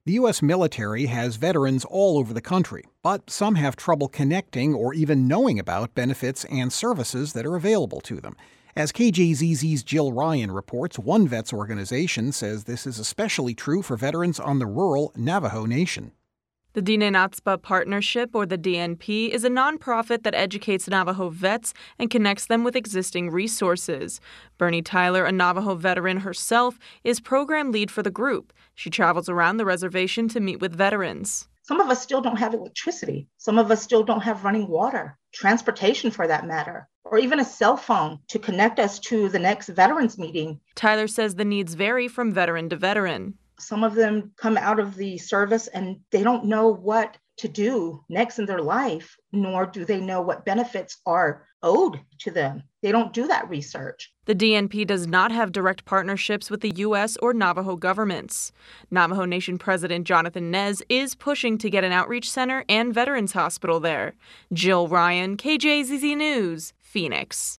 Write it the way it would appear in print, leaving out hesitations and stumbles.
The U.S. military has veterans all over the country, but some have trouble connecting or even knowing about benefits and services that are available to them. As KJZZ's Jill Ryan reports, one vets organization says this is especially true for veterans on the rural Navajo Nation. The Diné-Nátspa Partnership, or the DNP, is a nonprofit that educates Navajo vets and connects them with existing resources. Bernie Tyler, a Navajo veteran herself, is program lead for the group. She travels around the reservation to meet with veterans. Some of us still don't have electricity. Some of us still don't have running water, transportation for that matter, or even a cell phone to connect us to the next veterans meeting. Tyler says the needs vary from veteran to veteran. Some of them come out of the service and they don't know what to do next in their life, nor do they know what benefits are owed to them. They don't do that research. The DNP does not have direct partnerships with the U.S. or Navajo governments. Navajo Nation President Jonathan Nez is pushing to get an outreach center and veterans hospital there. Jill Ryan, KJZZ News, Phoenix.